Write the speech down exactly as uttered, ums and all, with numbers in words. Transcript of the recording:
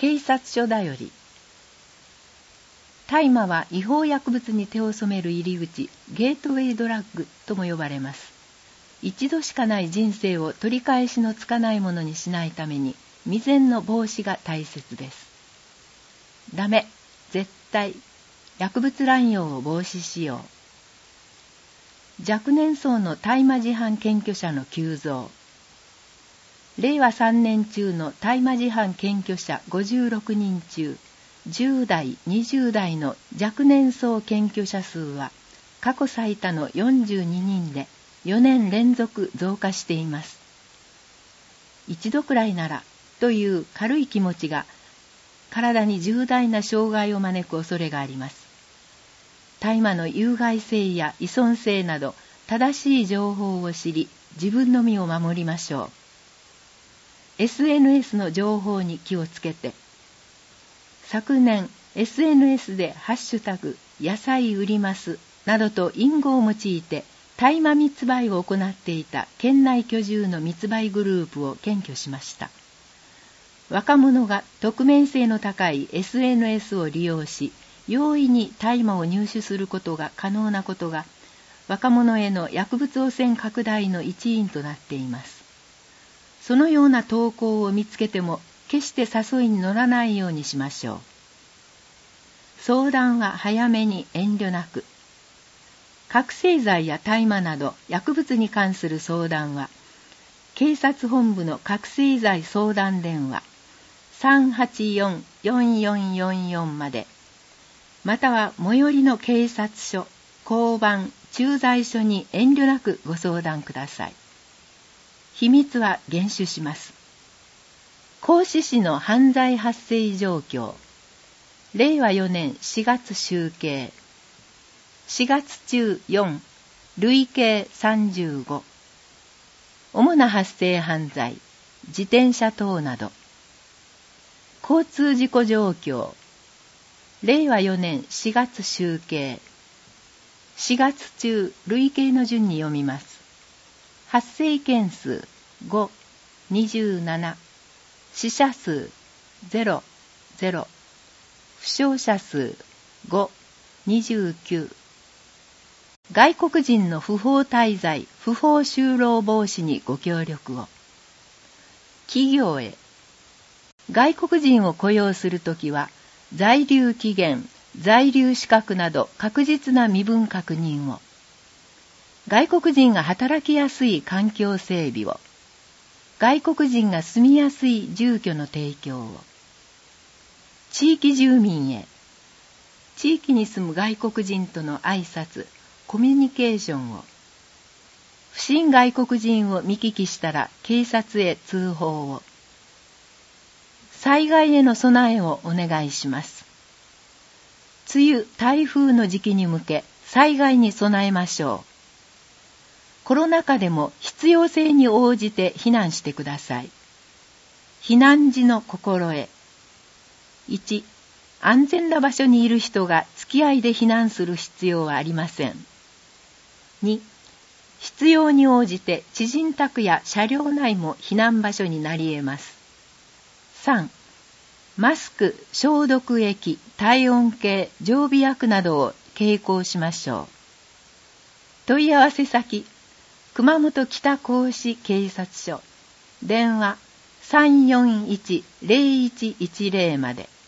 警察署だより。大麻は違法薬物に手を染める入り口、ゲートウェイドラッグとも呼ばれます。一度しかない人生を取り返しのつかないものにしないために、未然の防止が大切です。ダメ、絶対、薬物乱用を防止しよう。若年層の大麻自販検挙者の急増。れいわさんねん中の大麻自販検挙者ごじゅうろくにん中、じゅう代、にじゅう代の若年層検挙者数は過去最多のよんじゅうににんでよねん連続増加しています。一度くらいならという軽い気持ちが体に重大な障害を招く恐れがあります。大麻の有害性や依存性など正しい情報を知り、自分の身を守りましょう。エスエヌエス の情報に気をつけて。昨年 エスエヌエス でハッシュタグ野菜売りますなどと隠語を用いて大麻密売を行っていた県内居住の密売グループを検挙しました。若者が匿名性の高い エスエヌエス を利用し、容易に大麻を入手することが可能なことが、若者への薬物汚染拡大の一因となっています。そのような投稿を見つけても、決して誘いに乗らないようにしましょう。相談は早めに遠慮なく。覚醒剤や大麻など薬物に関する相談は、警察本部の覚醒剤相談電話 さんはちよん よんよんよんよん まで、または最寄りの警察署、交番、駐在所に遠慮なくご相談ください。秘密は厳守します。合志市の犯罪発生状況。れいわよねんしがつ集計。しがつ中よん、累計さんじゅうご。主な発生犯罪、自転車等など。交通事故状況。れいわよねんしがつ集計。しがつ中、累計の順に読みます。発生件数ご、にじゅうなな。死者数ゼロ、ゼロ。負傷者数ご、にじゅうきゅう。外国人の不法滞在、不法就労防止にご協力を。企業へ。外国人を雇用するときは、在留期限、在留資格など確実な身分確認を。外国人が働きやすい環境整備を。外国人が住みやすい住居の提供を。地域住民へ。地域に住む外国人との挨拶、コミュニケーションを。不審外国人を見聞きしたら警察へ通報を。災害への備えをお願いします。梅雨、台風の時期に向け災害に備えましょう。コロナ禍でも必要性に応じて避難してください。避難時の心得。いち、安全な場所にいる人が付き合いで避難する必要はありません。に、必要に応じて知人宅や車両内も避難場所になり得ます。さん、マスク、消毒液、体温計、常備薬などを携行しましょう。問い合わせ先、熊本北甲子警察署、電話 さんよんいち ゼロいちいちゼロ まで。